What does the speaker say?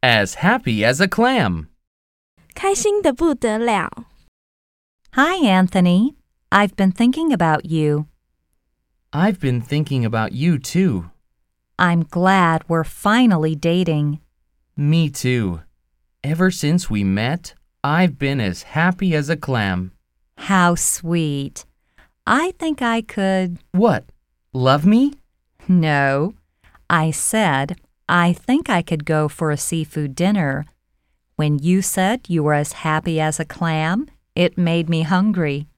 As happy as a clam. 开心的不得了。 Hi, Anthony. I've been thinking about you. I've been thinking about you too. I'm glad we're finally dating. Me too. Ever since we met, I've been as happy as a clam. How sweet. I think I could... What? Love me? No. I said, I think I could go for a seafood dinner. When you said you were as happy as a clam, it made me hungry.